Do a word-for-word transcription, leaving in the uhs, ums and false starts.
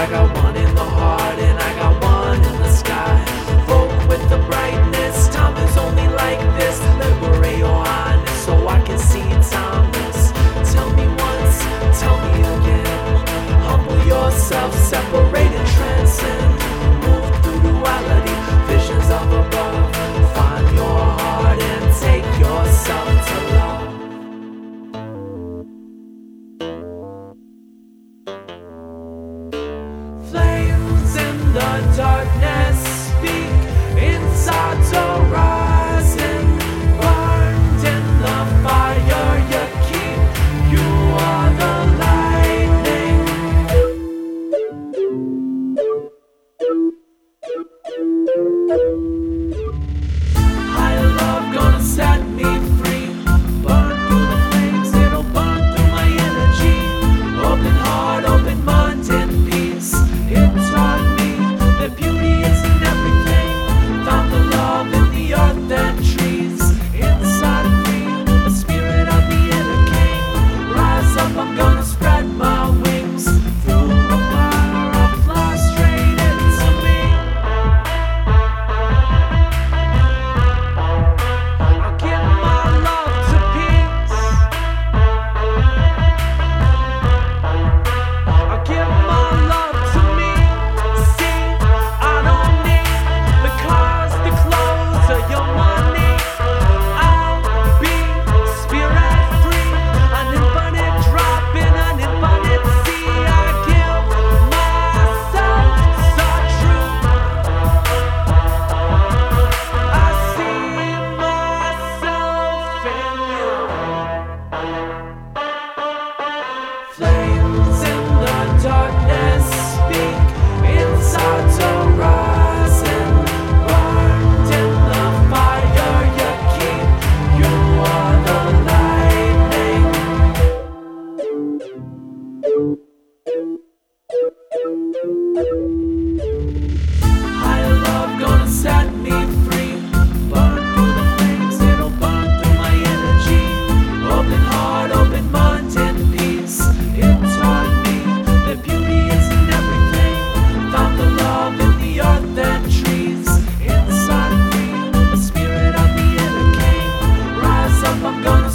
I got one in the heart and I got one in the sky. Vote with the brightness, time is only like this. Liberate your highness so I can see timeless. Tell me once, tell me again. Humble yourself, separate and transcend. Move through duality, visions of above. Find your heart and take yourself to love. Flames in the darkness speak, insides are rising. Burned in the fire you keep, you are the lightning. Higher love gonna set me free. Burn through the flames, it'll burn through my energy. Open heart, open mind and peace. It taught me that beauty is in everything. Found the love in the earth and trees. Inside free, the spirit of the inner king. Rise up, I'm gonna spread my wings. Through the fire, I'll fly straight into me. I'll give my love to peace. I'll give my love to me. See, I don't need the cars, the clothes, or your money. I'll be spirit free, an infinite drop in an infinite sea. I give myself so true. I see myself in you. Flames in the darkness speak, insides are rising. Burned in the fire you keep, you are the lightning. Higher love gonna set me free. Burn through the flames, it'll burn through my energy. Open heart, open mind and peace. It taught me that beauty is in everything. Found the love in the earth and trees. Inside free, the spirit of the inner king. Rise up, I'm gonna